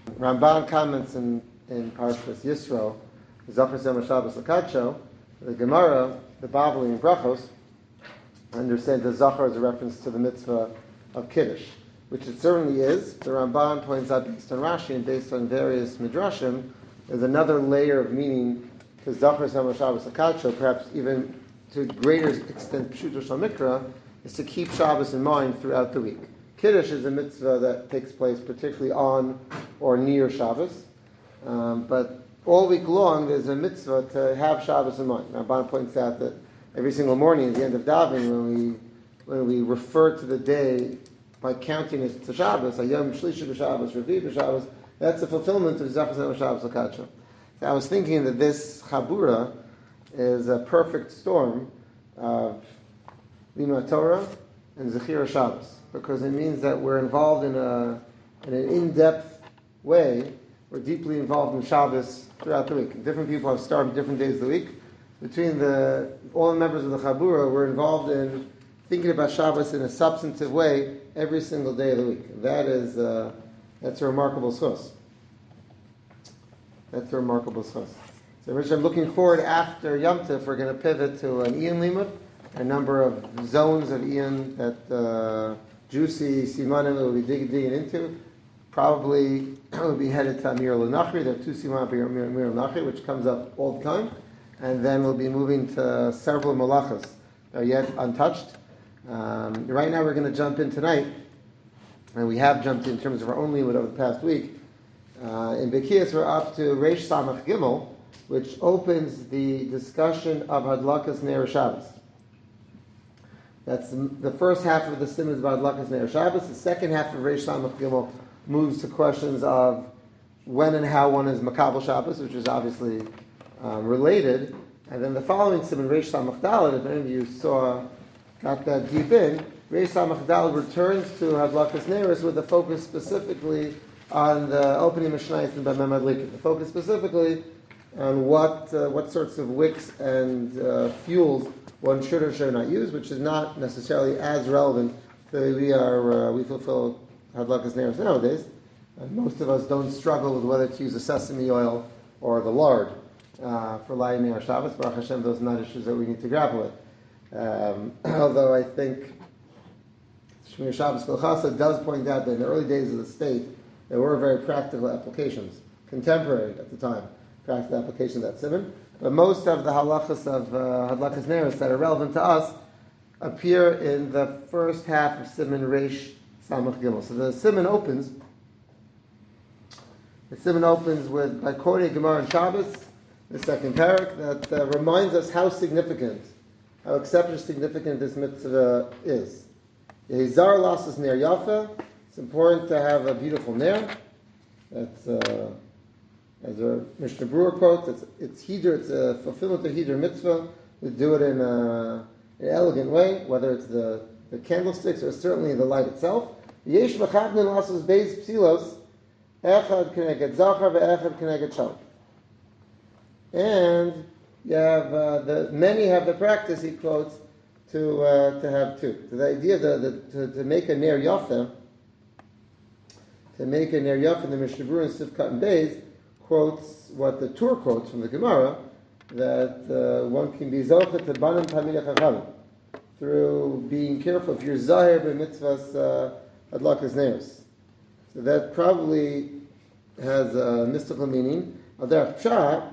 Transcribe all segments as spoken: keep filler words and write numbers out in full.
Ramban comments in, in Parshas Yisro, Zachar Zema Shabbos Lakacho, the Gemara, the Bavli in Brachos, understands that Zachar is a reference to the mitzvah of Kiddush, which it certainly is. The Ramban points out, based on Rashi and based on various Midrashim, there's another layer of meaning to Zachar Zema Shabbos Lakacho, perhaps even to a greater extent Pshuto Shal Mikra, is to keep Shabbos in mind throughout the week. Kiddush is a mitzvah that takes place particularly on or near Shabbos, um, but all week long there's a mitzvah to have Shabbos in mind. Ramban points out that every single morning at the end of davening, when we when we refer to the day by counting it to Shabbos, Hayom Shlishi b'Shabbos, Revi b'Shabbos, that's a fulfillment of Zachar Zema Shabbos Lakacho. So I was thinking that this Chabura is a perfect storm of Limud Torah and Zechira Shabbos, because it means that we're involved in a in an in-depth way. We're deeply involved in Shabbos throughout the week. Different people have started different days of the week. Between the all the members of the Chabura, we're involved in thinking about Shabbos in a substantive way every single day of the week. That is uh, that's a remarkable source. That's a remarkable source. So, Rich, I'm looking forward after Yom Tov. We're going to pivot to an Ian Limud, a number of zones of Ian that uh, juicy Simanim will be dig- digging into. Probably we'll be headed to Amir al-Nachri. There are two Simanim for Amir al-Nachri, which comes up all the time. And then we'll be moving to several Malachas that are yet untouched. Um, right now we're going to jump in tonight, and we have jumped in terms of our own Limud over the past week. Uh, in Bekias we're up to Reish Samach Gimel, which opens the discussion of Hadlakas Ner Shabbos. That's the, the first half of the sim is about Hadlakas Ner Shabbos. The second half of Reish Samach Gimel moves to questions of when and how one is Makabel Shabbos, which is obviously um, related. And then the following sim in Reish Samach Daled, if any of you saw, got that deep in, Reish Samach Daled returns to Hadlakas Neris with a focus specifically on the opening Mishnayos and Bamem Adlikin. The focus specifically on what uh, what sorts of wicks and uh, fuels one should or should not use, which is not necessarily as relevant to we are uh, we fulfill Hadlakas Neros nowadays. And most of us don't struggle with whether to use the sesame oil or the lard uh, for lighting Ner Shabbos. Baruch Hashem, those are not issues that we need to grapple with. Um, although I think Shmir Shabbos Kol Chassid does point out that in the early days of the state, there were very practical applications, contemporary at the time, practical applications of that simon. But most of the halachas of uh, Hadlakas Neros that are relevant to us appear in the first half of Siman Reish Samach Gimel. So the Siman opens, the Siman opens with, by quoting Gemara and Shabbos, the second parak, that uh, reminds us how significant, how exceptionally significant this mitzvah is. Yehizar lasas ner yafa. It's important to have a beautiful ner. That's uh, as our Mishnah Berurah quotes. It's it's hider. It's a fulfillment of hider mitzvah. We do it in a, an elegant way, whether it's the, the candlesticks or certainly the light itself. Yesh v'chavnin lasas beis psilos echad k'neged zachar ve'echad k'neged shalom. And you have uh, the many have the practice, he quotes, to uh, to have two. So the idea that the, to, to make a ner yafa. To make a ner yafa, the Mishnah Berurah in Sivkat and Beis quotes what the Tur quotes from the Gemara, that uh, one can be zocher to banim tamid chachamim through being careful if you're zahir b'mitzvahs uh, hadlakas neros. So that probably has a mystical meaning. Al derech pshat,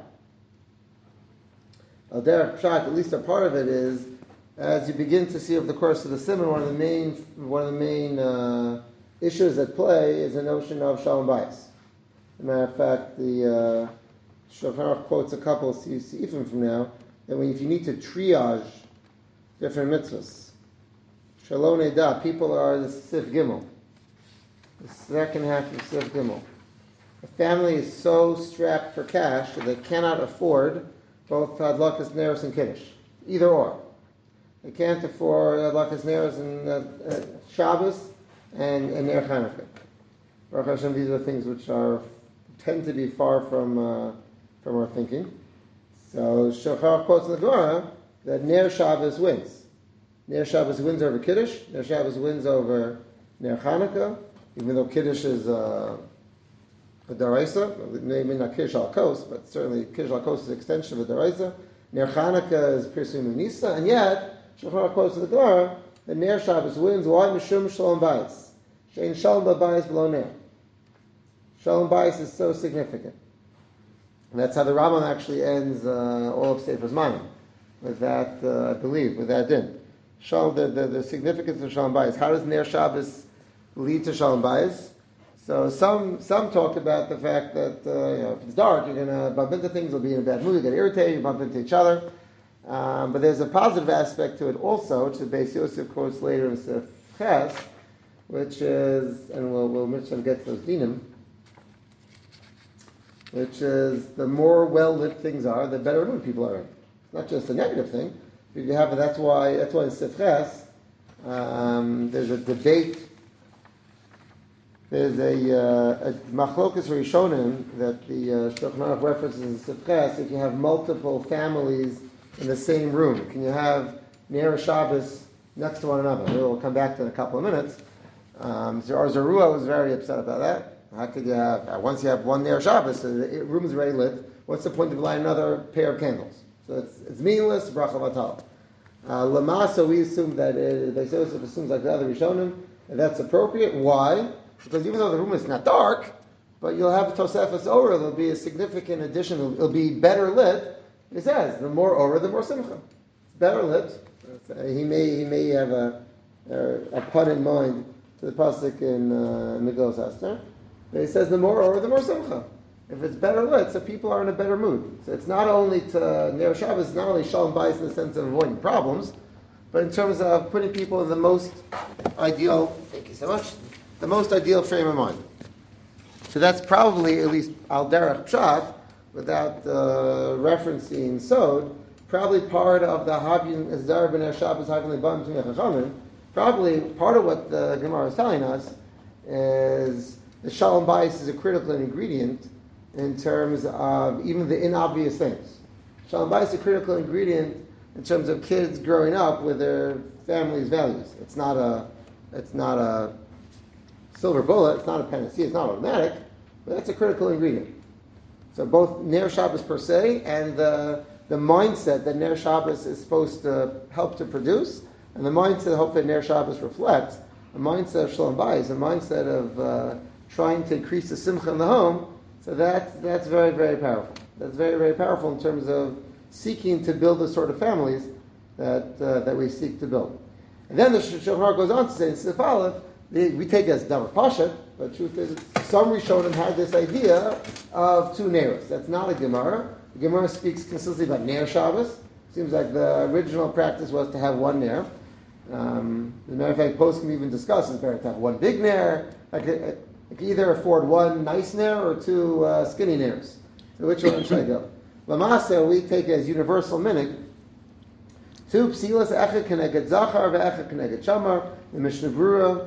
al derech pshat, at least a part of it is, as you begin to see over the course of the simon, one of the main one of the main uh, issues at play is the notion of shalom bayis. As a matter of fact, the uh, Shulchan Aruch quotes a couple of seifim from now that when if you need to triage different mitzvahs, shalom edah, people are the Sif Gimel, the second half of Sif Gimel. A family is so strapped for cash that they cannot afford both Hadlakas Neros and Kiddush, either or. They can't afford Hadlakas Neros and uh, uh, Shabbos and, and Ner Chanukah. Baruch Hashem, these are things which are tend to be far from uh, from our thinking. So Shachar quotes in the Gemara that Ner Shabbos wins. Ner Shabbos wins over Kiddush. Ner Shabbos wins over Ner Chanukah, even though Kiddush is uh, the Daraisa, maybe not Kiddush al Kos, but certainly Kiddush al Kos is an extension of the Daraisa. Ner Chanukah is Pirsim Nisa, and yet, Shulchan Aruch quotes in the Gemara, the Ner Shabbos wins, why Mishum Shalom Bayis? Shein Shalom Bayis below Ner. Shalom Bayis is so significant. And that's how the Rambam actually ends uh, all of Sefer Zmanim, with that, uh, I believe, with that din. Shalom, the, the, the significance of Shalom Bayis. How does Ner Shabbos lead to Shalom Bayis? So some some talk about the fact that uh, you know, if it's dark, you're going to bump into things, you'll be in a bad mood, you get irritated, you bump into each other. Um, but there's a positive aspect to it also, which the Beis Yosef quotes later in Sif Ches, which is, and we'll, we'll mention get to those dinim, which is the more well-lit things are, the better mood people are in. It's not just a negative thing. If you have, that's why that's why in Sif Ches, um, there's a debate. There's a, uh, a machlokas rishonim that the uh, Shulchan Aruch references in Sif Ches. If you have multiple families in the same room, can you have Ner Shabbos next to one another? We'll come back to it in a couple of minutes. Um, so Ar Zarua was very upset about that. How could you have, uh, once you have one Ner Shabbos, so the room is already lit, what's the point of lighting another pair of candles? So it's, it's meaningless, bracha batal. Uh, Lamasa, we assume that it, they Yosef assumes like the other Rishonim, and that's appropriate. Why? Because even though the room is not dark, but you'll have Tosefes Orah, there'll be a significant addition, it'll, it'll be better lit. He says, the more Orah, the more Simcha. It's better lit. Uh, he may he may have a, a, a pun in mind to the pasuk in uh, Megillas Esther. But he says, the more Orah, the more Simcha. If it's better lit, so people are in a better mood. So it's not only to Ner Shabbos, it's not only Shalom Bayis in the sense of avoiding problems, but in terms of putting people in the most ideal, thank you so much, the most ideal frame of mind. So that's probably, at least al derech pshat, without uh, referencing Sod, probably part of the Habyin Ezdar B'ner Shabbos Havin Lebam T'nei Chachamim. Probably part of what the Gemara is telling us is the Shalom Bayis is a critical ingredient in terms of even the inobvious things. Shalom Bayis is a critical ingredient in terms of kids growing up with their family's values. It's not a, it's not a silver bullet, it's not a panacea, it's not automatic, but that's a critical ingredient. So both Ner Shabbos per se and the, the mindset that Ner Shabbos is supposed to help to produce, and the mindset, hope that Ner Shabbos reflects, a mindset of Shalom Bayis, a mindset of uh, trying to increase the simcha in the home. So that's that's very, very powerful. That's very, very powerful in terms of seeking to build the sort of families that uh, that we seek to build. And then the Shulchan Aruch goes on to say in Sif Aleph, we take it as Davar Pasha, but the truth is, some Rishonim had this idea of two Neros. That's not a Gemara. The Gemara speaks consistently about Ner Shabbos. Seems like the original practice was to have one Ner. Um, as a matter of fact, Post can even discuss it's better to have one big Ner. Like, I can either afford one nice Ner or two uh, skinny Ners. So which one should I go? Lamasa, we take it as universal minig. Two psilas echad keneged zachar ve'echad keneged shamar. The Mishnah Berurah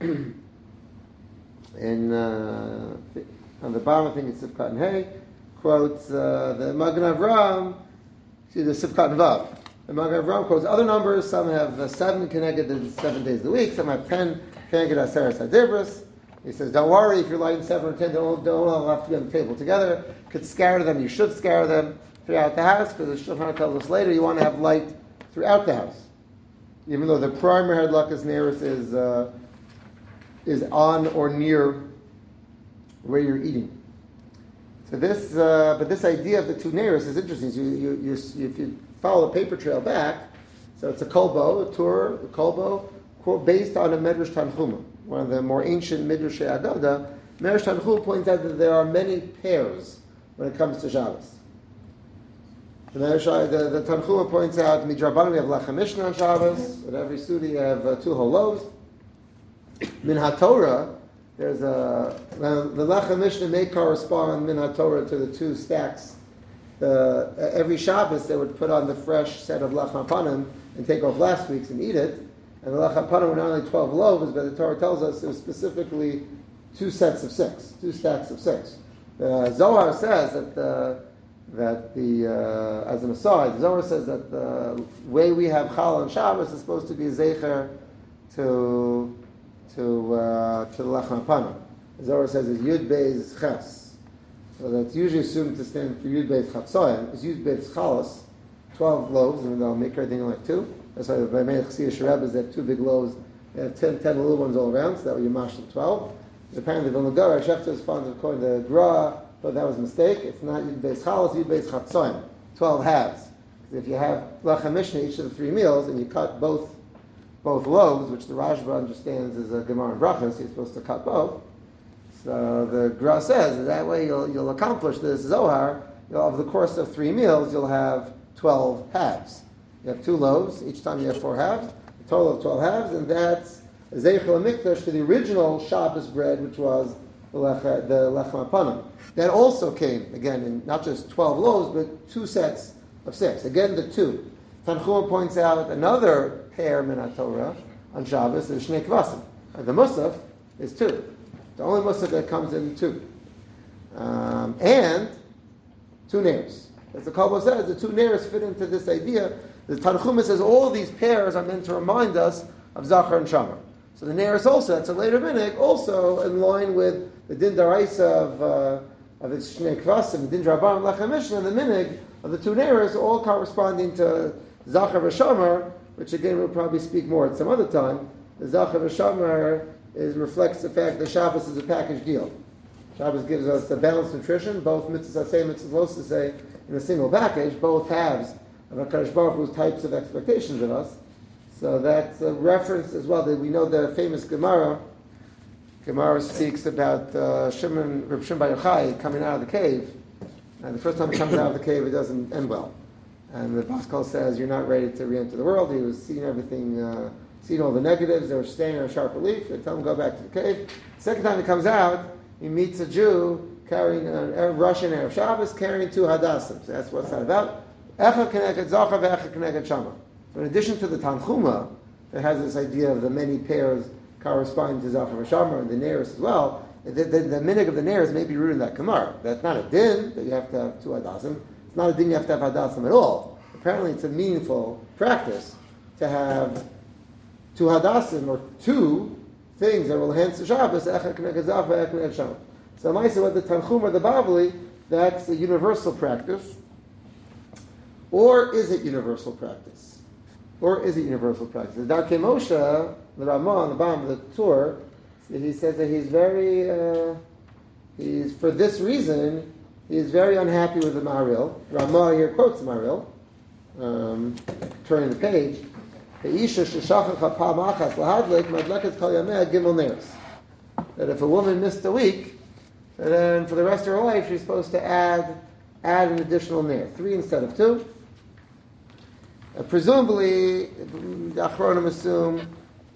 in uh, on the bottom, I think it's Sivkat and Hay, quotes uh, the Magen Avraham, see the Sivkat and Vav. The Magen Avraham quotes other numbers. Some have uh, seven connected seven days of the week. Some have ten connected Aseres Hadivros. He says, don't worry if you're lighting seven or ten, don't, don't all have to be on the table together. Could scatter them, you should scatter them throughout the house, because the Shulchan tells us later you want to have light throughout the house. Even though the primary Hadlakas Neris is uh, is on or near where you're eating. So this, uh, but this idea of the two Neris is interesting. So you, you, you, if you follow the paper trail back, so it's a kolbo, a tour, a kolbo, based on a Medrash Tanchuma, one of the more ancient Midrashei Agada. Medrash Tanchuma points out that there are many pairs when it comes to Shabbos. The, the, the Tanchuma points out, Midrabanan we have Lechem Mishnah on Shabbos, at every Sudi you have uh, two whole loaves. Min HaTorah, there's a, the Lechem Mishnah may correspond, Min HaTorah, to the two stacks. The, uh, every Shabbos they would put on the fresh set of Lechem Panim and take off last week's and eat it. And the Lechem Panim were not only twelve loaves, but the Torah tells us it was specifically two sets of six, two stacks of six. The Zohar says that the, that the, uh, as an aside, the Zohar says that the way we have Chal on Shabbos is supposed to be Zecher to to uh, to the Lechem Panim. the Zohar says is Yud Beis Ches. So that's usually assumed to stand for Yud Beis Chatzoyim. It's Yud Beis Chalos, twelve loaves, and they'll make everything like two. That's why the Mei Chassidus Sherebes have two big loaves. They have ten, ten little ones all around, so that way you mash them twelve. Apparently, Vilna Gaon, Shefter is fond of calling the Gra, but that was a mistake. It's not Yud Beis Chalos, Yud Beis Chatzoyim, twelve halves. Because if you have Lechem Mishnah, each of the three meals, and you cut both both loaves, which the Rashba understands is a Gemara and Brachos, you're supposed to cut both. So the Gra says that way you'll you'll accomplish this Zohar. You'll, over the course of three meals, you'll have twelve halves. You have two loaves. Each time you have four halves. A total of twelve halves, and that's Zeichel HaMikdash to the original Shabbos bread, which was the Lechem the Lechem Apanim. That also came again in not just twelve loaves, but two sets of six. Again, the two. Tanchuma points out another pair min Torah on Shabbos is Shnei Kvasim. The Musaf is two. The only Musaf that comes in two. Um, and two neirs. As the Kabbalah says, the two neirs fit into this idea. The Tanchuma says all these pairs are meant to remind us of Zachar and Shamar. So the neirs also, that's a later minig, also in line with the Din Daraisa of uh, of its Shnei Kvasim, the Din Rabban Lechem Mishnah, and the minig of the two neirs, all corresponding to Zachar v'Shamar, which again we'll probably speak more at some other time. The Zachar v'Shamar is reflects the fact that Shabbos is a package deal. Shabbos gives us a balanced nutrition, both mitzvahs asay and mitzvahs to say in a single package, both halves of HaKadosh Baruch Hu's types of expectations of us. So that's a reference as well. That we know the famous Gemara. Gemara speaks about uh, Shimon, Reb Shimon Bar Yochai coming out of the cave. And the first time he comes out of the cave, it doesn't end well. And the Paschal says, you're not ready to re-enter the world. He was seeing everything, uh, seeing all the negatives. They were staying in a sharp relief. They tell him, go back to the cave. The second time he comes out, he meets a Jew carrying a Russian Erev Shabbos, carrying two Hadassim. So that's what's that about. Echa Keneged Zachar ve'echa Keneged Shamar. So in addition to the Tanchuma, that has this idea of the many pairs corresponding to Zachar v'Shamar and the Neiros as well, the, the, the minig of the Neiros may be rooted in that Gemara. That's not a din that you have to have two Hadassim. It's not a din you have to have Hadassim at all. Apparently it's a meaningful practice to have two Hadassim or two things that will enhance the Shabbos, Echa Keneged Zachar ve'echa Keneged Shamar. So I say what the Tanchum or the Bavli, that's a universal practice. Or is it universal practice? Or is it universal practice? The Darkei Moshe, the Ramah on the bottom of the Tur, he says that he's very, uh, he's for this reason, he's very unhappy with the Maharil. Ramah here quotes the Maharil, um, turning the page. That if a woman missed a week, then for the rest of her life she's supposed to add add an additional nair, three instead of two. Uh, presumably, the Achronim assume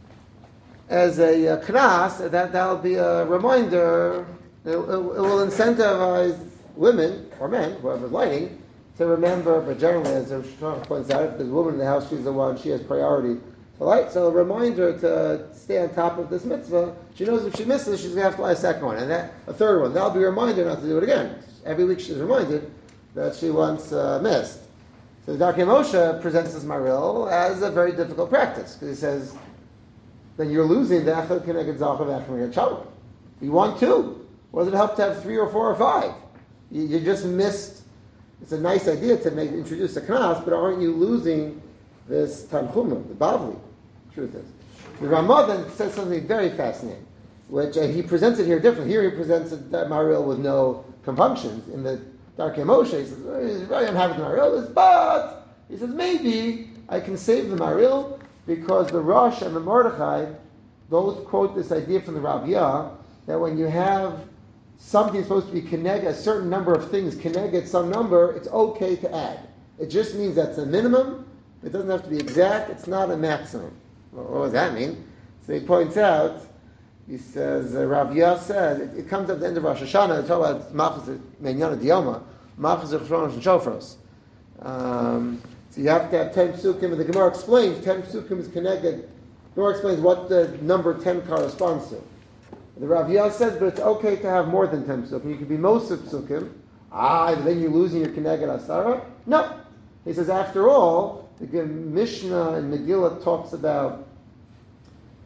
as a uh, knas that that'll be a reminder. It, it, it will incentivize women or men, whoever's lighting, to remember. But generally, as the Shulchan points out, if there's a woman in the house, she's the one, she has priority to light. So a reminder to stay on top of this mitzvah. She knows if she misses, she's going to have to light a second one, and that a third one. That'll be a reminder not to do it again. Every week she's reminded that she once uh, missed. So the Darkei Moshe presents this Maril as a very difficult practice, because he says, then you're losing the Echad Keneged Zachar ve'Echad Keneged Shamar. You want two. What does it help to have three or four or five? You, you just missed. It's a nice idea to make introduce a knas, but aren't you losing this Tanchuma, the Bavli? Truth is. The Ramah then says something very fascinating, which uh, he presents it here differently. Here he presents it, that Maril with no compunctions. In the Darkei Moshe, he says, oh, he's very unhappy with the Maril, but he says, maybe I can save the Maril because the Rosh and the Mordechai both quote this idea from the Rabbiah that when you have something supposed to be connected, a certain number of things connected some number, it's okay to add. It just means that's a minimum. It doesn't have to be exact. It's not a maximum. Well, what does that mean? So he points out, he says, uh, Rav Yah said, it, it comes at the end of Rosh Hashanah, they talk about Machaz Menyana Diyoma, Machaz Chronos and Shofros. Um, so you have to have ten psukim, and the Gemara explains ten psukim is connected. The Gemara explains what the number ten corresponds to. The Rav Yah says, but it's okay to have more than ten psukim. You could be most of psukim. Ah, then you're losing your Keneged Asara. No. He says, after all, the Mishnah and Megillah talks about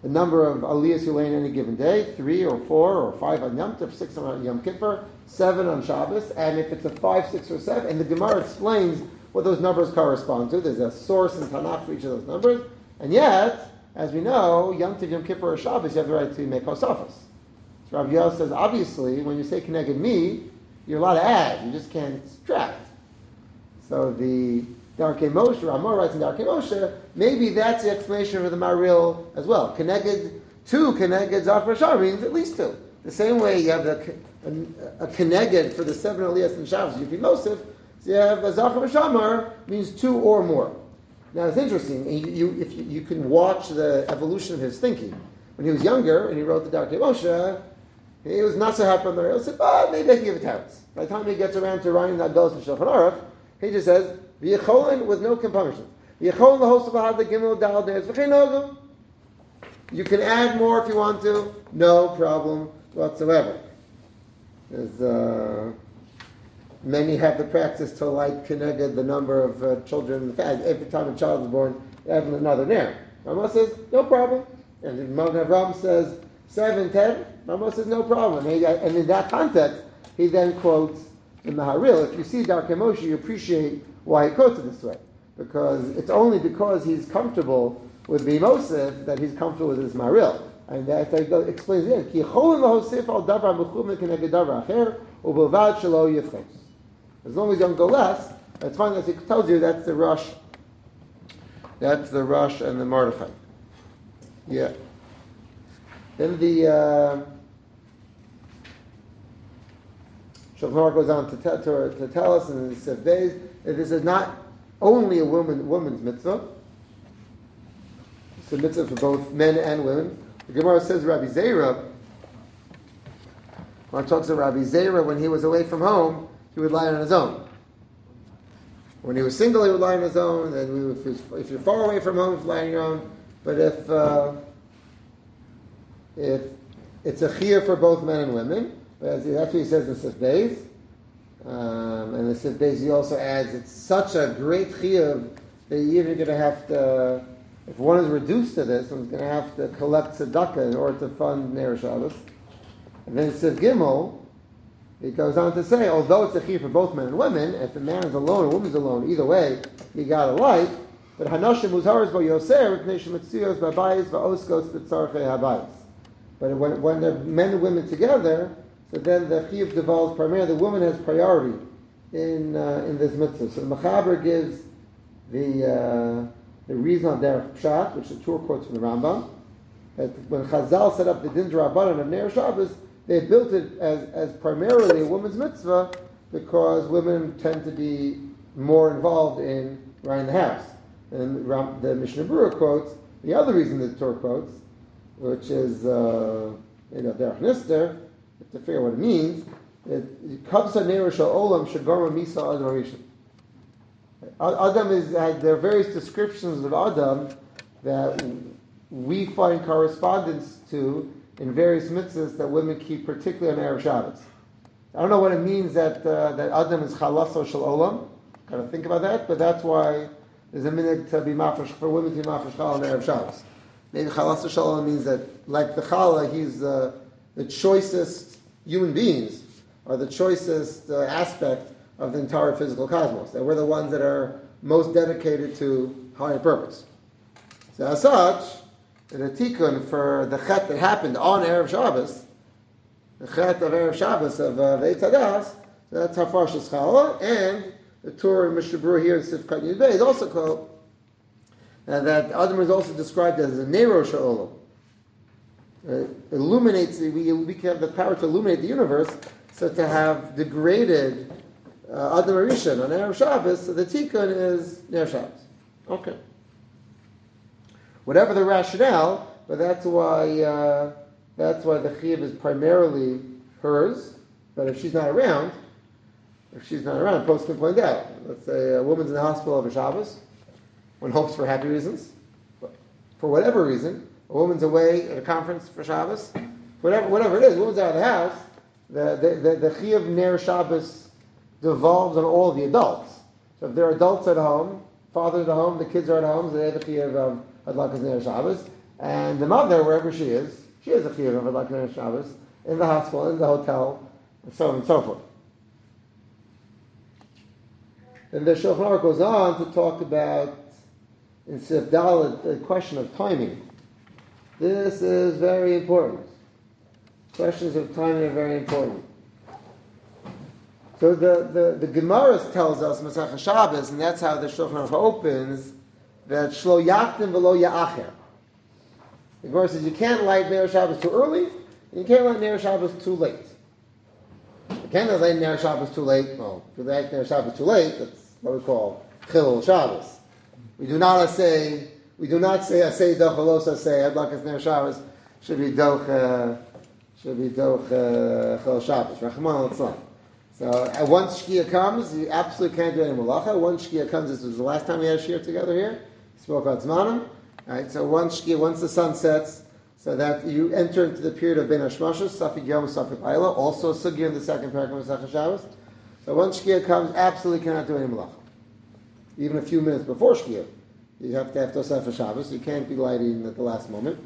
the number of aliyahs you lay in any given day, three or four or five on Yom Tov, six on Yom Kippur, seven on Shabbos, and if it's a five, six, or seven, and the Gemara explains what those numbers correspond to. There's a source in Tanakh for each of those numbers, and yet, as we know, Yom Tov, Yom Kippur, or Shabbos, you have the right to make Hosafos. So Rav Yel says, obviously, when you say Keneged me, you're allowed to add, you just can't subtract. So the Darkei Moshe, Ramah writes in Darkei Moshe, maybe that's the explanation for the Maril as well. Keneged, two Keneged Zaf Rashar means at least two. The same way you have the, a, a Keneged for the seven Aliyahs and Shabbos, you Mosif, so you have a Zaf Rashamar means two or more. Now it's interesting, you, you, if you, you can watch the evolution of his thinking. When he was younger and he wrote the Darkei Moshe, he was not so happy on the Maril, he said, but maybe I can give it talents. By the time he gets around to writing the Agos and Shulchan Aruch, he just says, V'yecholin with no compunction. V'yecholin l'hosav lahad l'gimel dal deretz v'chein nogu. You can add more if you want to, no problem whatsoever. There's, uh, many have the practice to light Keneged the number of uh, children in the family. Every time a child is born, they add another nair. Rama says, no problem. And if Magen Avraham says seven, ten, Rama says, no problem. And, he, and in that context, he then quotes the Maharil. If you see Darkei Moshe, you appreciate why he quotes it this way. Because it's only because he's comfortable with the Mosif that he's comfortable with his Maharil. And that explains it. Ki yecholin lahosif al davar mechumen keneged davar acher ubilvad shelo yifches. As long as you don't go less, it's fine. As he tells you, that's the Rosh. That's the Rosh and the Mordechai. Yeah. Then the uh, Shulchan Aruch goes on to, te- to, to tell us in the Sif Beis that this is not only a woman woman's mitzvah. It's a mitzvah for both men and women. The Gemara says Rabbi Zera, when it talks about Rabbi Zera, when he was away from home, he would lie on his own. When he was single, he would lie on his own. And if, if you're far away from home, you would lie on your own. But if uh, if it's a chiyah for both men and women, but that's what he says in Sif Beis. Um, and the Sif Beis he also adds it's such a great chiyah that you're even going to have to, if one is reduced to this, one's going to have to collect tzedakah in order to fund Ner Shabbos. And then Sif Gimel, it goes on to say, although it's a chiyah for both men and women, if a man is alone, a woman's alone, either way, you got a light. But Hanoshim Muzharas Bo Yoser, Ripnei Metzios Babayis Va'oskos B'tzarchei Habayis. But when, when they're men and women together, so then the chiyuv devolves primarily, the woman has priority in uh, in this mitzvah. So the Mechaber gives the uh, the reason on Derech Pshat, which the Tur quotes from the Rambam, that when Chazal set up the Din D'Rabbanan of Ner Shabbos, they built it as, as primarily a woman's mitzvah because women tend to be more involved in running the house. And the Mishnah Berurah quotes the other reason that the Torah quotes, which is uh, you know Derech Nister, to figure out what it means. Kabsa Neir Shal Olam Shagorma Misa Adam Rishon. Adam is has there are various descriptions of Adam that we find correspondence to in various mitzvahs that women keep, particularly on Erev Shabbos. I don't know what it means that uh, that Adam is Chalaso Shal Olam. Got to think about that, but that's why there's a minute to be mafresh for women to be mafresh Chala on Erev Shabbos. Maybe Chalaso Shal Olam means that, like the Chala, he's uh, the choicest human beings, are the choicest uh, aspect of the entire physical cosmos. That we're the ones that are most dedicated to higher purpose. So as such, the tikkun for the chet that happened on Erev Shabbos, the chet of Erev Shabbos of uh, Veit Hadas, that's Hafarshas Chala, and the Torah and Mishnah Berurah here in Sifkat Yud Bey is also called, uh, that Adam is also described as a Nero Sha'olam. Uh, illuminates, we, we can have the power to illuminate the universe, so to have degraded uh, Adam Rishon on Erev Shabbos, so the tikkun is Ner Shabbos. Okay. Whatever the rationale, but that's why uh, that's why the chiyuv is primarily hers. But if she's not around, if she's not around, Post can point out. Let's say a woman's in the hospital over Shabbos, one hopes for happy reasons, but for whatever reason, a woman's away at a conference for Shabbos, whatever whatever it is, a woman's out of the house. The the the, the chiyuv Ner Shabbos devolves on all the adults. So if there are adults at home, fathers at home, the kids are at home, so they have the chiyuv of Adlakas Ner Shabbos. And the mother, wherever she is, she is a chiyuv of like Ner Shabbos, in the hospital, in the hotel, and so on and so forth. And the Shulchan Aruch goes on to talk about, in Sif Dalet, the question of timing. This is very important. Questions of timing are very important. So the, the, the Gemara tells us, Masechah Shabbos, and that's how the Shulchan Aruch opens, that Shlo Yaktim V'lo Ya'acher. The Gemara says you can't light Ner Shabbos too early, and you can't light Ner Shabbos too late. You can't light Ner Shabbos too late. Well, if you light Ner Shabbos too late, that's what we call Chilul Shabbos. We do not say, we do not say Asay Doch Velos Asay Adlakas Ner Shabbos should be Doch uh, should be Doch uh, Chilul Shabbos. Rachman al-Tzlan. So uh, once Shkia comes, you absolutely can't do any malacha. Once Shkia comes, this was the last time we had a shir together here. We spoke about Zmanim. Right, so once Shkia, once the sun sets, so that you enter into the period of Ben Hashmashos, Safik Yom, Safik Ayla, also Sugya in the second paragraph of Masechah Shabbos. So once Shkia comes, absolutely cannot do any malacha. Even a few minutes before Shkia, you have to have Tosefah Shabbos. You can't be lighting at the last moment.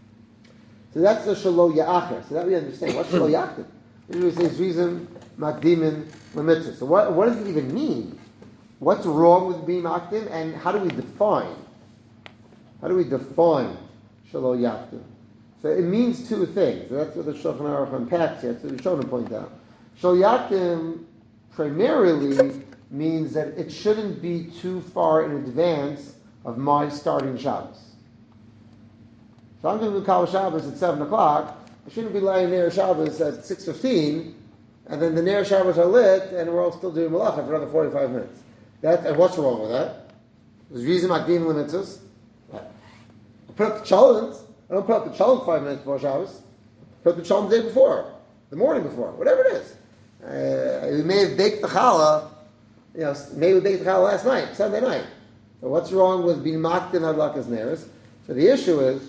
So that's the Shalo Ya'acher. So that we understand. What's Shalo Ya'acher? It says reason Makdimin Lemitzvah. So what, what does it even mean? What's wrong with being Makdim, and how do we define? How do we define Shalo Yakdim? So it means two things. That's what the Shulchan Aruch unpacks here. That's what the Shulchan point out. Shalo Yakdim primarily means that it shouldn't be too far in advance of my starting Shabbos. So I'm going to do Kal Shabbos at seven o'clock. I shouldn't be lighting Ner Shabbos at six fifteen, and then the Ner Shabbos are lit, and we're all still doing Malacha for another forty-five minutes. That, and what's wrong with that? There's reason Makdim Lemitzvos. I put up the chalent. I don't put up the chalent five minutes before Shabbos. I put up the chalent the day before, the morning before, whatever it is. Uh, we may have baked the challah, you know, maybe we baked the challah last night, Sunday night. So what's wrong with being Makdim Adlakas Neres? So the issue is,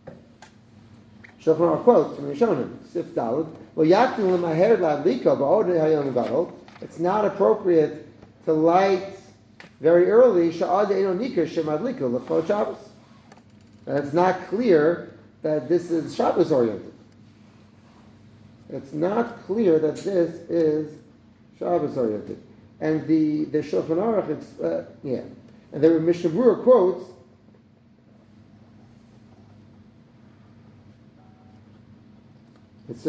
Shulchan Aruch quotes from Rishonim, Sif Daled, well, Yaktim L'maher L'adlika Ba'odei Hayom Gadol. It's not appropriate to light very early Sha'ad Eino Nikar Shem Adlika L'chol Shabbos. And it's not clear that this is Shabbos oriented. It's not clear that this is Shabbos oriented. And the the Shulchan Aruch, it's uh, yeah, and the Mishnah Berurah quotes. It's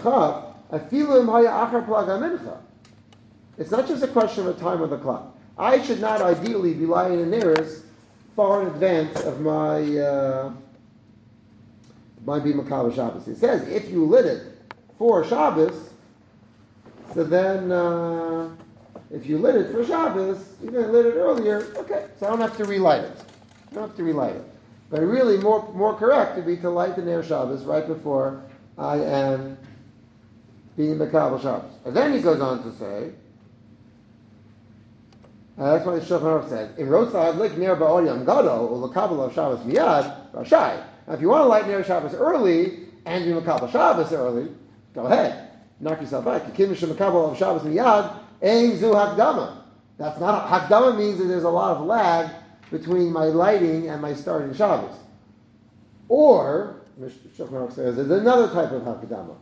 not just a question of the time of the clock. I should not ideally be lying in nearest far in advance of my uh, my Bima Kala Shabbos. It says if you lit it for Shabbos, so then uh, if you lit it for Shabbos, you're going to lit it earlier. Okay, so I don't have to relight it. I don't have to relight it. But really, more more correct would be to light the Ner Shabbos right before I am being Makabel Shabbos. And then he goes on to say, uh, that's why the Shulchan Aruch said, "In Rotzad Lik Ner Ba'odyam Gadol or Makabel of Shabbos Miyad Rashai." Now, if you want to light Ner Shabbos early and be Makabel Shabbos early, go ahead, knock yourself out. Kikim Shem Makabel of Shabbos Miyad Ein Zu Hakdama. That's not a, Hakdama means that there's a lot of lag between my lighting and my starting Shabbos. Or Shulchan Aruch says there's another type of hakdama.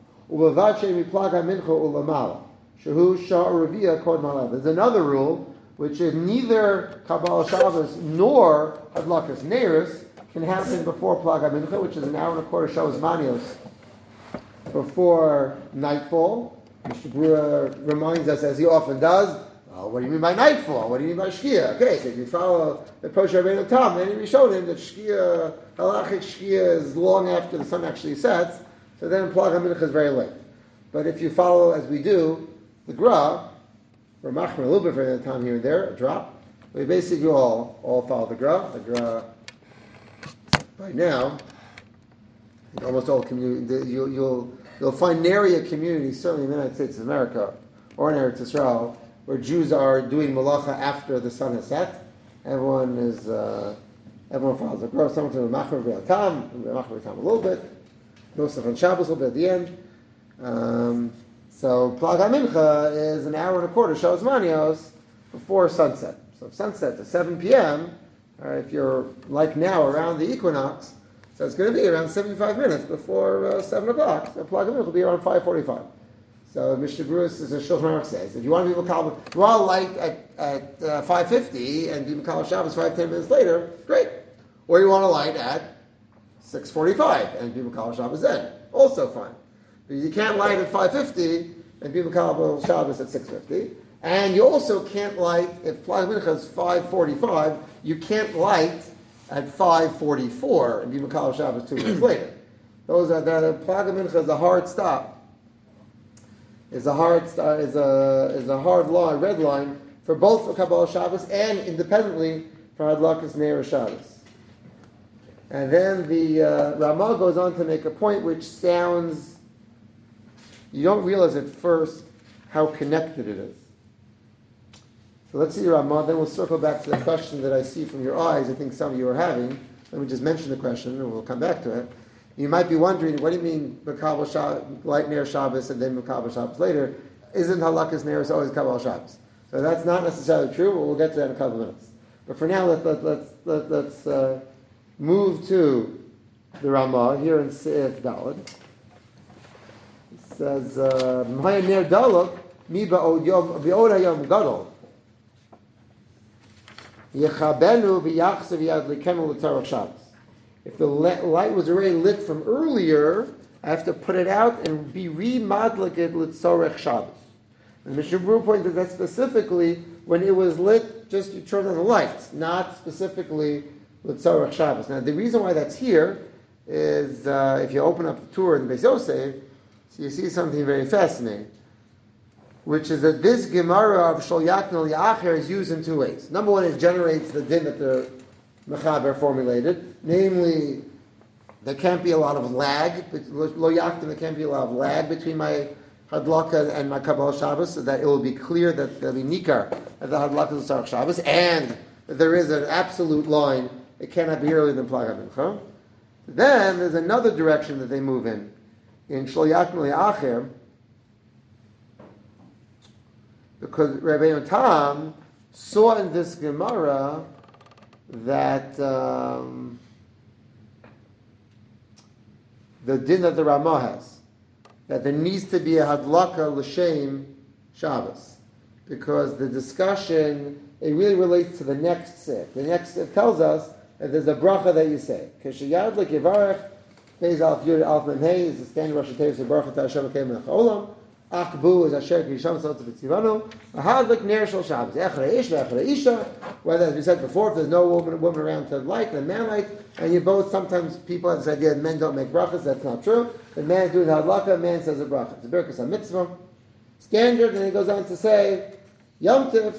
There's another rule, which is neither Kabbalah Shabbos nor Hadlakas Neris can happen before Plag HaMincha, which is an hour and a quarter Shabbos Manios before nightfall. Mister Berurah reminds us, as he often does, well, what do you mean by nightfall? What do you mean by Shkia? Okay, so if you follow the approach of Rabbeinu Tam, then we showed him that Shkia, halachic Shkia is long after the sun actually sets, so then Plag HaMincha is very late. But if you follow, as we do, the Gra, we're machmer a little bit for the time here and there, a drop, we basically all, all follow the Gra. The Gra, by now, in almost all communities, you'll, you'll, you'll find nary a community, certainly in the United States of America, or in Eretz Yisrael, where Jews are doing malacha after the sun has set. Everyone is, uh, everyone follows the Gra. Someone's doing machmer v'atam, machmer v'atam a little bit, most of on Shabbos a little bit at the end. Um, so Plag HaMincha is an hour and a quarter Shabbos Manios before sunset. So if sunset at seven p.m., uh, if you're like now around the equinox, so So it's going to be around seventy-five minutes before uh, seven o'clock. So Plug will be around five forty-five. So Mishnah Berurah says, Shulchan Aruch says, if you want to be Makal, if you want to light at, at uh, five fifty and be Makal Shabbos five, ten minutes later, great. Or you want to light at six forty-five and be Makal Shabbos then, also fine. But you can't light at five fifty and be Makal Shabbos at six fifty. And you also can't light, if Plug Mincha is five forty-five, you can't light at five forty-four and be Makal Shabbos two minutes later. Those are, the Plug Mincha is a hard stop. Is a hard is a is a hard line, red line for both for Kabbalah Shabbos and independently for Hadlakas Ner Shabbos. And then the uh, Ramah goes on to make a point which sounds, you don't realize at first how connected it is. So let's see Ramah, then we'll circle back to the question that I see from your eyes. I think some of you are having. Let me just mention the question and we'll come back to it. You might be wondering, what do you mean Makabal Shabbos, light Ner Shabbos and then Makabal Shabbos later? Isn't Halakas Ner always Kabbalah Shabbos? So that's not necessarily true, but we'll get to that in a couple of minutes. But for now, let, let, let's let, let's uh, move to the Ramah here in Seif Daled. It says, "M'haya Ner Dalok mi ba'od yom ba'od hayom gadol yechabenu v'yachsev yad lekenu l'tarach Shabbos." If the light was already lit from earlier, I have to put it out and be re-madliket l'tzorech Shabbos. And Mishnah Berurah pointed that specifically when it was lit, just you turn on the lights, not specifically l'tzorech Shabbos. Now the reason why that's here is uh, if you open up the Torah in Beis Yosef, so you see something very fascinating, which is that this Gemara of Shol Yaknel Ya'acher is used in two ways. Number one, it generates the din that the Mechaber formulated, namely, there can't be a lot of lag, lo yaktim, there can't be a lot of lag between my hadlaka and my Kabbalah Shabbos, so that it will be clear that there'll be nikar at the hadlaka of Sarach Shabbos, and that there is an absolute line, it cannot be earlier than Plag HaMincha. Then there's another direction that they move in, in Shlo Yaknel Ya'acher, because Rabbi Yotam saw in this Gemara that um, the din that the Ramah has, that there needs to be a hadlaka l'shem Shabbos, because the discussion, it really relates to the next sif. The next sif tells us that there's a bracha that you say. K'sheyad l'kivarech, Beis Alf Yud Alf Mem Hey is the standard Rosh Hashanah for bracha to Hashem Ekeim Melech Haolam. Akbu is Asher Kisham Sot Tzivanu. Ahadlik Ner Shel Shabbos. Echra Ish Echra Isha. Whether, as we said before, if there's no woman, woman around to light, then man light, and you both, sometimes people have this idea that men don't make brachas. That's not true. The man doing the hadlaka, man says a bracha. It's a berkas a mitzvah. Standard, and he goes on to say, Yom Tif.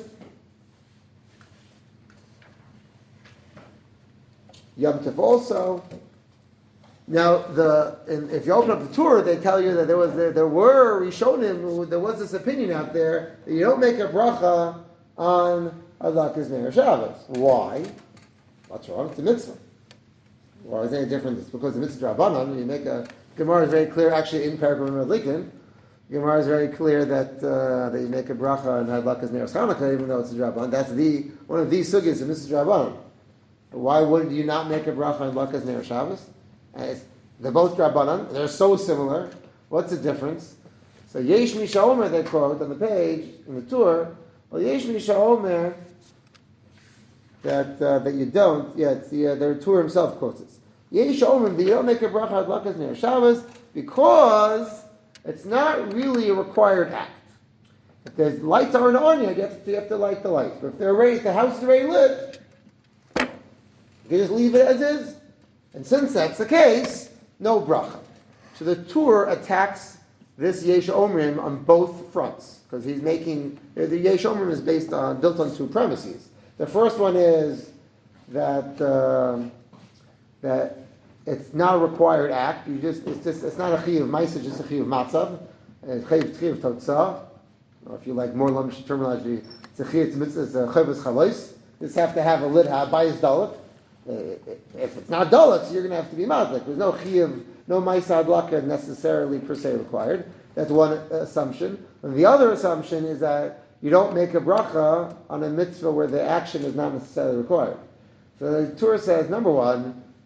Yom Tif also. Now, the in, if you open up the Torah, they tell you that there was there, there were Rishonim, there was this opinion out there that you don't make a bracha on Hadlakas Ner Shabbos. Why? What's wrong? It's a mitzvah. Why is there any difference? It's because the mitzvah Rabbanan, you make a Gemara is very clear. Actually, in Paragraph Radlikin, Gemara is very clear that uh, that you make a bracha on Hadlakas Ner Chanukah, even though it's a Rabbanan. That's the one of these sugyas of mitzvah Rabbanan. Why would you not make a bracha on Hadlakas Ner Shabbos? And they're both Rabbanan. They're so similar. What's the difference? So Yesh Misha Omer, they quote on the page in the Torah. Well, Yesh Misha Omer that uh, that you don't. Yeah, it's the uh, the Torah himself quotes this. Yesh Omer that you don't make a bracha Hadlakas Ner Shabbos because it's not really a required act. If the lights aren't on yet, you have to, you have to light the lights. But if they're already, if the house is already lit, you can just leave it as is. And since that's the case, no bracha. So the Torah attacks this Yesh Omrim on both fronts, because he's making, the Yesh Omrim is based on, built on two premises. The first one is that uh, that it's not a required act. You just it's just it's not a chiyuv ma'aser, it's just a chiyuv matzav. It's chiyuv chiyuv totzah. Or if you like more lumpy terminology, it's a chiyuv mitzvah, it's a chiyuv chalais. You just have to have a lid ha bayis dalit. If it's not dalit, so you're going to have to be madlik. There's no chiyuv, no ma'aser hadlaka necessarily per se required. That's one assumption. And the other assumption is that you don't make a bracha on a mitzvah where the action is not necessarily required. So the Torah says, number one,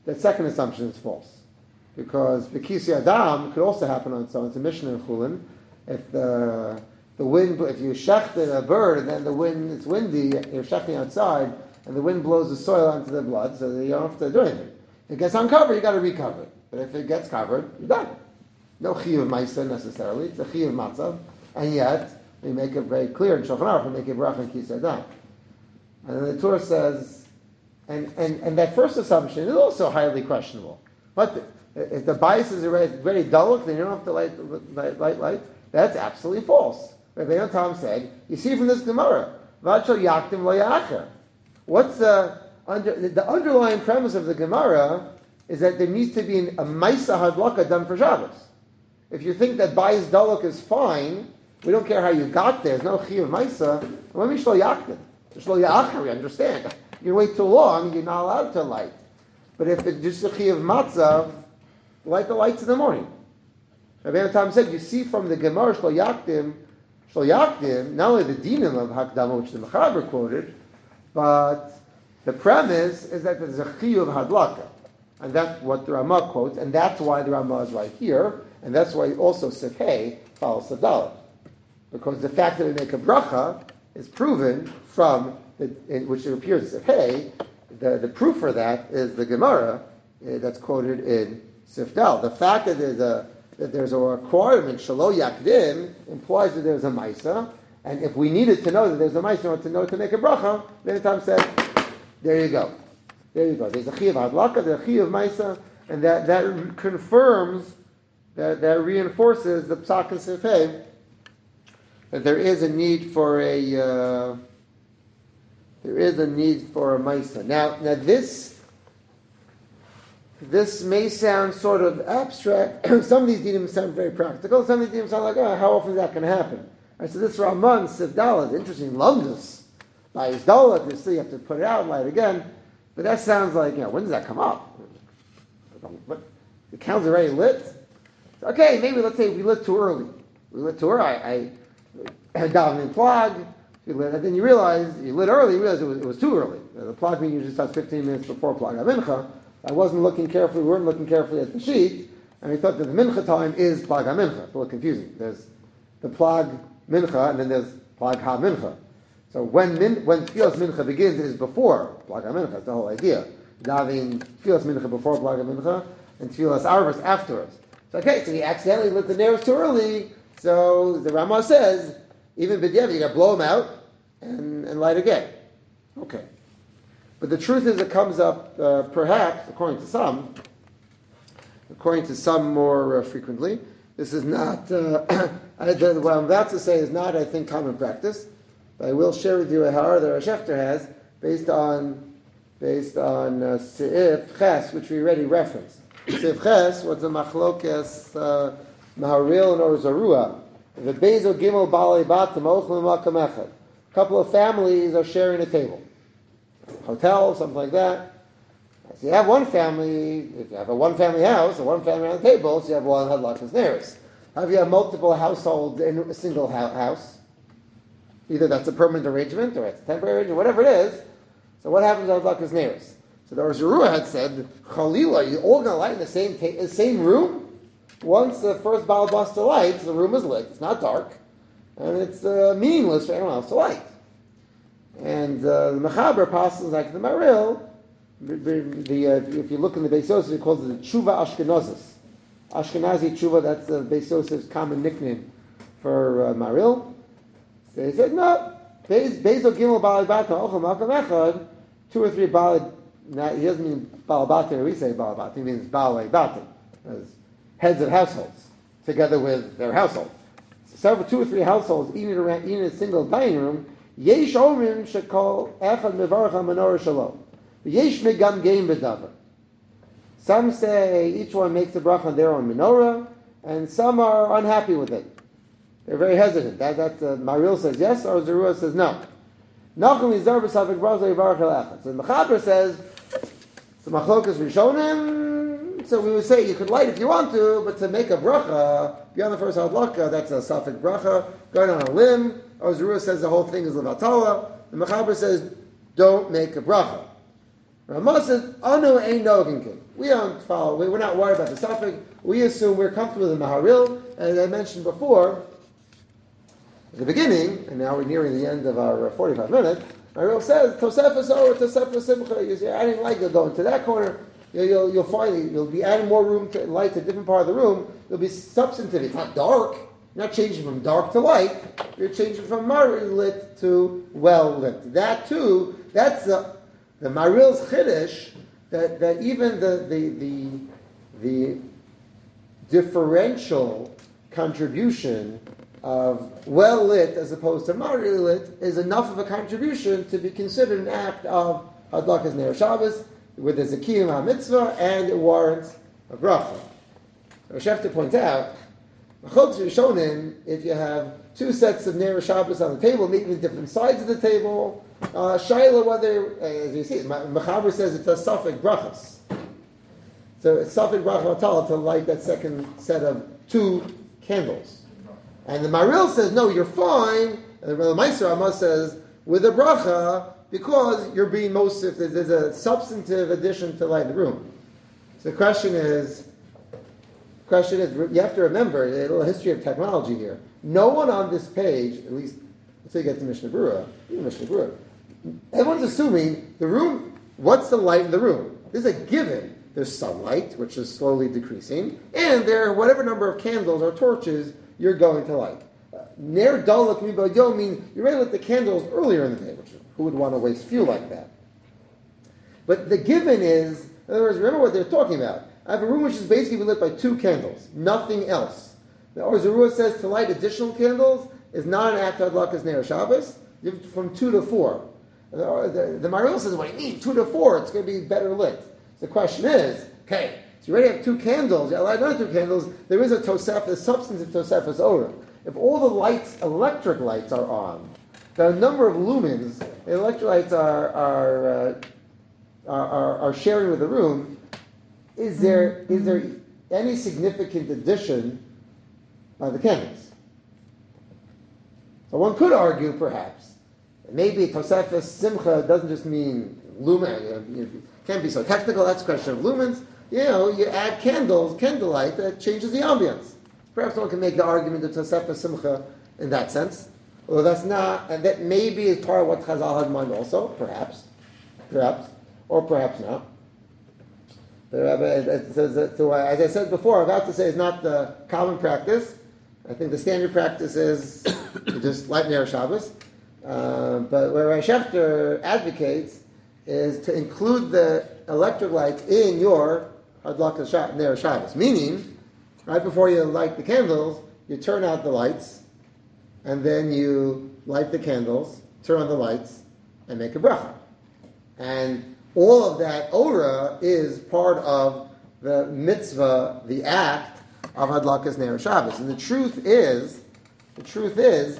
that second assumption is false. Because B'kisi Adam could also happen on its own. It's a Mishnah in Chulin. If the the wind, if you shechted a bird and then the wind, it's windy, you're shechting outside, and the wind blows the soil onto the blood, so you don't have to do anything. If it gets uncovered, you got to recover it. But if it gets covered, you're done. No chiyuv of ma'isa necessarily. It's a chiyuv matzav, and yet we make it very clear in Shulchan Aruch. We make it bracha and Kisei Adam. And then the Torah says, and, and, and that first assumption is also highly questionable. But if the bias is already very dull, then you don't have to light light light. light that's absolutely false. Rabbi Yonatan said, you see from this Gemara, V'achal yaktim lo ya'acher. What's the under the underlying premise of the Gemara is that there needs to be an, a Maisa Hadlaka done for Shabbos. If you think that Bayis Daluk is fine, we don't care how you got there. There's no Chi of Maisa. Let me shlo yaktim. Shlo ya'acher, we understand. You wait too long, you're not allowed to light. But if it's just a Chi of Matzah, light the lights in the morning. Rabbi Yonatan said, you see from the Gemara Shlo Yakdim, Shlo Yakdim, not only the dinim of Hakdama, which the Mechaber quoted, but the premise is that there's a Chiyuv Hadlaka. And that's what the Ramah quotes, and that's why the Ramah is right here, and that's why also Sefhei follows Sadalah. Because the fact that we make a bracha is proven from, the, in, which it appears as Sefhei, the, the proof for that is the Gemara uh, that's quoted in Sifdal. The fact that there's a that there's a requirement, Shalo Yakdim, implies that there's a Maisa, and if we needed to know that there's a Maisa, or to know to make a bracha, then Tom said, there you go. There you go. There's a Chi of Hadlaka, there's a Chi of Maisa, and that, that confirms, that, that reinforces the Psak and Sefei, that there is a need for a, uh, there is a need for a Maisa. Now, now this, This may sound sort of abstract. Some of these dinim sound very practical. Some of these dinim sound like, oh, how often is that going to happen? Right, so this Raman, Sivdala, is interesting. Lumdus, by his Dalat, you still have to put it out and light again. But that sounds like, you know, when does that come up? What? The candle's already lit? Okay, maybe let's say we lit too early. We lit too early. I, I had davened in plug, and then you realize, you lit early, you realize it was, it was too early. The plug meeting usually starts fifteen minutes before plug mincha. I wasn't looking carefully, we weren't looking carefully at the sheet, and we thought that the mincha time is plag ha-mincha. It's a little confusing. There's the plag mincha, and then there's plag ha-mincha. So when min, when tfilas mincha begins, it is before plag ha-mincha. That's the whole idea. Davin tfilas mincha before plag ha-mincha, and tfilas arvas afterwards. So okay, so he accidentally lit the nails too early, so the Ramah says, even b'diavad, you got to blow them out, and, and light again. Okay. But the truth is, it comes up, uh, perhaps, according to some, according to some more uh, frequently. This is not, uh, I, the, what I'm about to say is not, I think, common practice. But I will share with you a ha'ara that Rosh Haftar has, based on, based on uh, Seif Ches, which we already referenced. Seif Ches was a machlokes uh, Maharil and Or Zarua. The Bezo Gimel Balei Batim Ochlim Makam Echad. A couple of families are sharing a table. Hotel, something like that. So you have one family, if you have a one-family house, a one-family around the table, so you have one hadlakas neris. Have you have multiple households in a single house? Either that's a permanent arrangement, or it's a temporary arrangement, whatever it is. So what happens to hadlakas neris? So the Rosh Hashanah had said, Chalila, you're all going to light in the same ta- the same room? Once the first Baal Basta lights, the room is lit, it's not dark, and it's uh, meaningless for anyone else to light. And uh, the Mechaber passes like the Maril. The, the, uh, if you look in the Beis Yosef, he calls it the Tshuva Ashkenazis. Ashkenazi Tshuva, that's the Beis Yosef's common nickname for uh, Maril. So he said, no, Beis Gimel Balei Batim Ochel Makam Echad, two or three Balei. Now he doesn't mean Balei Batim. We say Balei Batim. He means Balei Batim, as heads of households, together with their household. So several, two or three households eating around, eating in a single dining room. Yesh omrim shekol echad mevarach ha-menorah shalom. Yesh megam geim b'davar. Some say each one makes the bracha on their own menorah, and some are unhappy with it. They're very hesitant. That that uh, Maril says yes, or Zerua says no. Nachum yizar b'safek bracha yivarach el echad. So the Mechaber says, so machlokas rishonim. So we would say you could light if you want to, but to make a bracha beyond the first hadlaka, that's a safek bracha. Going on a limb. Or Zerua says the whole thing is levatala. The Mechaber says, don't make a bracha. Ramah says, Anu ain't noginkin. We don't follow, we're not worried about the suffix. We assume we're comfortable with the Maharil. As I mentioned before, at the beginning, and now we're nearing the end of our forty-five minutes, Maharil says, Tosefas or Tosefas Simcha. You're adding light, you'll go into that corner. You'll, you'll, you'll find, you'll be adding more room to light to a different part of the room. It'll be substantive. It's not dark. You're not changing from dark to light. You're changing from Maharil lit to well lit. That too, that's the The Maril's Chiddush, that, that even the, the, the, the differential contribution of well-lit as opposed to Maril lit is enough of a contribution to be considered an act of Hadlakas Ner Shabbos, where there's a Kiyum HaMitzvah, and it warrants a bracha. Rosh Hashanah points out, if you have two sets of Ner Shabbos on the table, maybe different sides of the table, Uh, Shaila, whether, uh, as you see, Mechaber says it's a suffix brachas. So it's suffix brachas to light that second set of two candles. And the Maril says, no, you're fine. And the Meiser Amma says, with a bracha, because you're being most, if there's a substantive addition to light the room. So the question is, question is, you have to remember, a little history of technology here. No one on this page, at least until you get to Mishnah Berurah, even Mishnah Berurah, everyone's assuming the room, what's the light in the room? There's a given. There's sunlight, which is slowly decreasing, and there are whatever number of candles or torches you're going to light. Ner dalak mibo yo means you're ready to lit the candles earlier in the day, which who would want to waste fuel like that? But the given is, in other words, remember what they're talking about. I have a room which is basically lit by two candles, nothing else. The Or Zarua says to light additional candles is not an act of Hadlakas Ner Shabbos, from two to four. The, the, the Maharil says, what do you mean? Two to four, it's going to be better lit. The question is, okay, so you already have two candles, you light another two candles, there is a Tosefah, a substantive Tosefah's odor. If all the lights, electric lights are on, there are a number of lumens, the electric lights are, are, uh, are, are, are sharing with the room, is there, is there any significant addition by the candles? So one could argue, perhaps, maybe Tosefes Simcha doesn't just mean lumen. It can't be so technical. That's a question of lumens. You know, you add candles, candlelight, that changes the ambience. Perhaps one can make the argument of Tosefes Simcha in that sense. Although that's not, and that maybe is part of what Chazal had in mind also, perhaps. Perhaps. Or perhaps not. So, as I said before, I'm about to say it's not the common practice. I think the standard practice is to just light Ner Shabbos. Uh, but where Rosh Hashanah advocates is to include the electric lights in your Hadlakas Ner Shabbos. Meaning, right before you light the candles, you turn out the lights, and then you light the candles, turn on the lights, and make a bracha. And all of that Ora is part of the mitzvah, the act of Hadlakas Ner Shabbos. And the truth is, the truth is,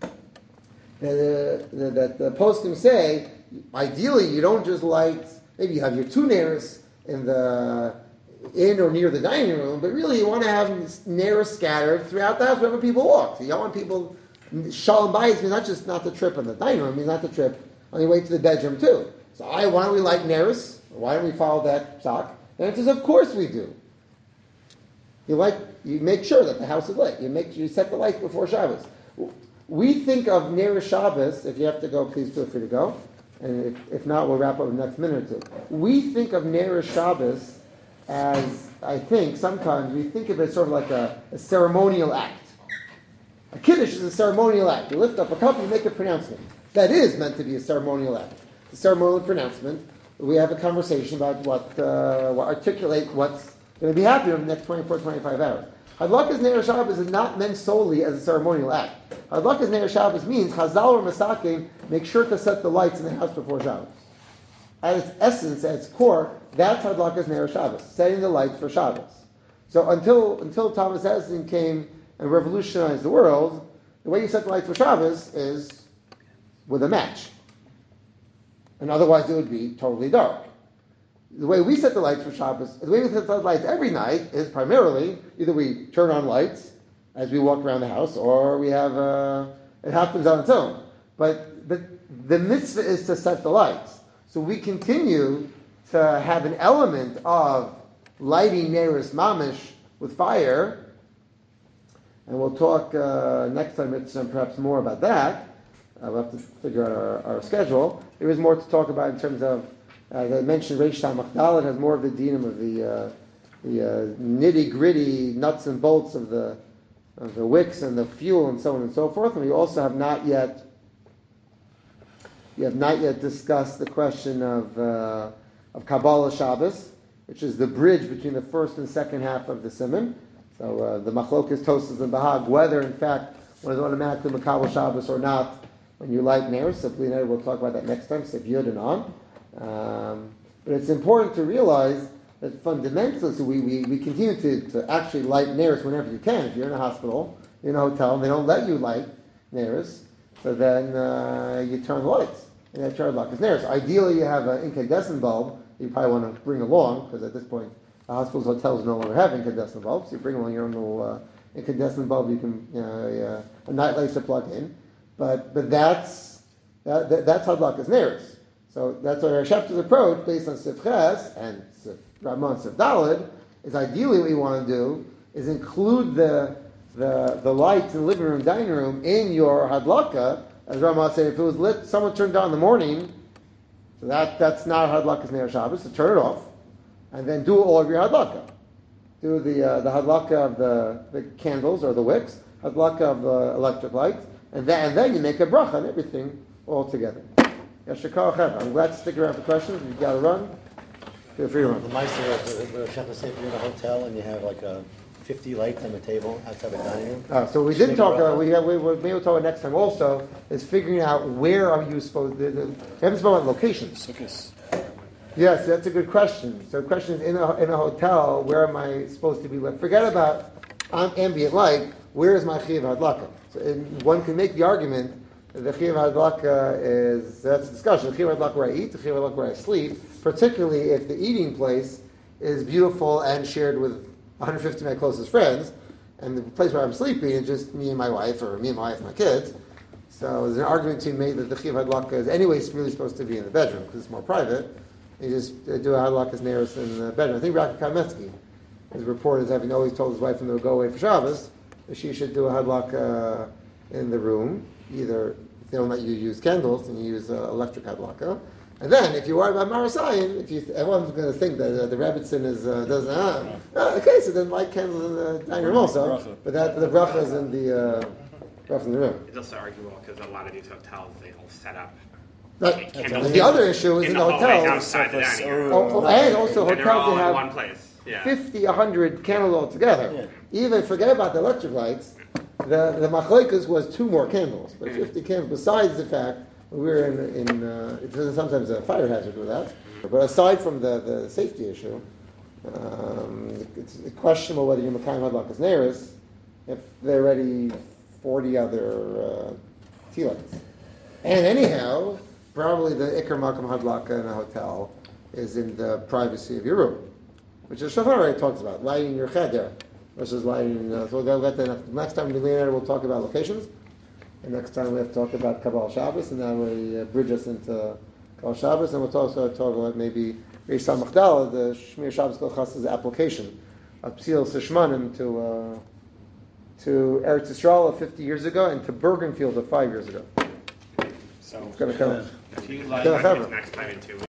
that, uh, that the poskim say, ideally you don't just light, maybe you have your two neros in the in or near the dining room, but really you want to have neros scattered throughout the house wherever people walk. So you don't want people, shalom bayis means not just not the trip in the dining room, means not the trip on your way to the bedroom too. So I, why don't we light neros? Why don't we follow that sock? The answer is, of course we do. You light, you make sure that the house is lit. You make you set the lights before Shabbos. We think of Ner Shabbos, if you have to go, please feel free to go. And if, if not, we'll wrap up in the next minute or two. We think of Ner Shabbos as, I think, sometimes we think of it sort of like a, a ceremonial act. A kiddush is a ceremonial act. You lift up a cup, you make a pronouncement. That is meant to be a ceremonial act. A ceremonial pronouncement. We have a conversation about what, uh, what articulate what's going to be happening in the next twenty-four, twenty-five hours. Hadlakas Ner Shabbos is not meant solely as a ceremonial act. Hadlakas Ner Shabbos means Chazal or Masakim make sure to set the lights in the house before Shabbos. At its essence, at its core, that's Hadlakas Ner Shabbos, setting the lights for Shabbos. So until until Thomas Edison came and revolutionized the world, the way you set the lights for Shabbos is with a match. And otherwise it would be totally dark. The way we set the lights for Shabbos, the way we set the lights every night is primarily either we turn on lights as we walk around the house, or we have uh, it happens on its own. But but the mitzvah is to set the lights. So we continue to have an element of lighting Neris Mamish with fire, and we'll talk uh, next time it's um, perhaps more about that. Uh, we'll have to figure out our, our schedule. There is more to talk about in terms of, uh, as I mentioned, Reish Samach has more of the dinam of the uh, the uh, nitty gritty nuts and bolts of the of the wicks and the fuel and so on and so forth. And we also have not yet we have not yet discussed the question of uh, of Kabbalah Shabbos, which is the bridge between the first and second half of the Simon. So uh, the Machlokas, Tosas, and Bahag, whether in fact one is automatically Makabal Shabbos or not when you light Ner. Simply, we'll talk about that next time, Sef Yud and on. Um, but it's important to realize that fundamentally, so we, we, we continue to, to actually light Neris whenever you can. If you're in a hospital, you're in a hotel, and they don't let you light Neris, so then uh, you turn the lights. And that turn lock is Neris. Ideally, you have an incandescent bulb you probably want to bring along, because at this point, the hospitals, hotels no longer have incandescent bulbs. You bring along your own little uh, incandescent bulb. You can, you know, a, a night light to plug in. But but that's that, that, that's how Hadlakas Neris. So that's our Shepta's approach based on Sif Ches and Sif Ramon Sif Daled is ideally what you want to do is include the the the lights in the living room, dining room in your Hadlaka. As Ramon said, if it was lit, someone turned on in the morning, so that that's not Hadlakas Neris Shabbos. So turn it off. And then do all of your hadlaka. Do the uh, the hadlaka of the, the candles or the wicks, hadlaka of the electric lights, and then and then you make a bracha and everything all together. I'm glad to stick around for questions. If you got to run, feel free to run. The Meister, the chef is saying if you're in a hotel and you have like a fifty lights on the table outside the dining room. Uh, so we didn't talk about. We have, we maybe we'll talk about next time. Also, is figuring out where are you supposed. To, the, we haven't spoken about locations. Sukkos. Yes, that's a good question. So the question is, in a, in a hotel, where am I supposed to be lit? Forget about um, ambient light. Where is my Chiyav Hadlaka? So in, one can make the argument that the Chiyav Hadlaka is, that's a discussion, the Chiyav Hadlaka where I eat, the Chiyav Hadlaka where I sleep, particularly if the eating place is beautiful and shared with one hundred fifty of my closest friends, and the place where I'm sleeping is just me and my wife, or me and my wife and my kids. So there's an argument to be made that the Chiyav Hadlaka is anyways really supposed to be in the bedroom, because it's more private. You just uh, do a hadlakas neris in the bedroom. I think Raka Kametsky is reported as having always told his wife when they would go away for Shabbos that she should do a hadlaka in the room. Either if they don't let you use candles, then you use uh, electric hadlaka. And then, if you worry about Marasayan, if you everyone's going to think that uh, the Rebbitzin is uh, doesn't. Uh, uh, okay, so then light candles in the dining room also. But that the bracha is in the uh, bracha in the room. It's also arguable because a lot of these hotels they all set up. Right. And the other issue is in, in the, the hotels, outside the dining room. Oh, oh, and also and hotels all that have one place. Yeah. fifty, one hundred candles altogether. Yeah. Even forget about the electric lights. The the machlokas was two more candles, but mm-hmm. fifty candles. Besides the fact we were in in uh, it's sometimes a fire hazard with that. Mm-hmm. But aside from the, the safety issue, um, it's questionable whether you Makayim Hadlakas Neris if there are already forty other uh, tea lights. And anyhow. Probably the Iker Makam Hadlaka in a hotel is in the privacy of your room, which the Shofar already talks about, lighting your cheder versus lighting. Uh, so we'll get that next time we we'll talk about locations, and next time we have to talk about Kabbalah Shabbos, and that will uh, bridge us into Kabbalah Shabbos, and we'll also talk about maybe Reish Samach Daled, the Shmir Shabbos Kol Chassid's application of Psil Sishmanim to uh, to Eretz Yisrael of fifty years ago and to Bergenfield of five years ago. So it's going to come. If you like, next time in two weeks.